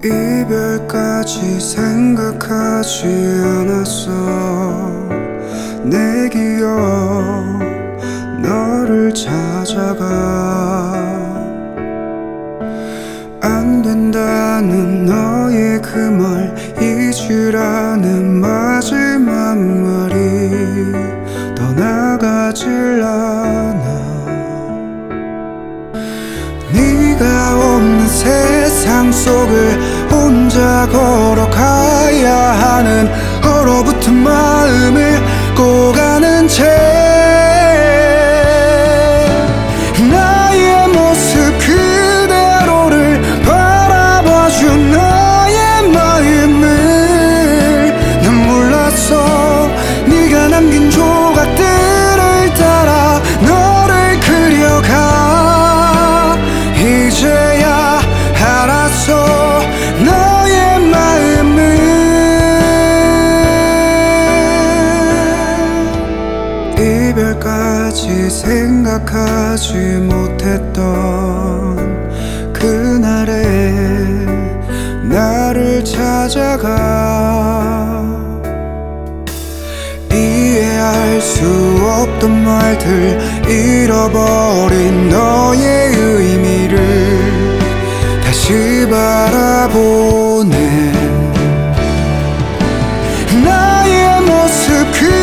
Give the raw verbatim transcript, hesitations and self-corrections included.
이별까지 생각하지 않았어. 내 기억 너를 찾아가. 안 된다는 너의 그 말, 잊으라는 마지막 말이 떠나가질 않아. 네가 없는 세상 속을 혼자 걸어가야 하는 얼어붙은 마음을 꼭 아는 채 나의 모습 그대로를 바라봐준 너의 마음을 난 몰랐어. 네가 남긴 조각들을 따라 너를 그려가. 이제야 알았어 너의 마음을. 이별까지 생각하지 못했던 그날에 나를 찾아가. 이해할 수 없던 말들, 잃어버린 너의 의미를 다시 바라보네. 나의 모습 그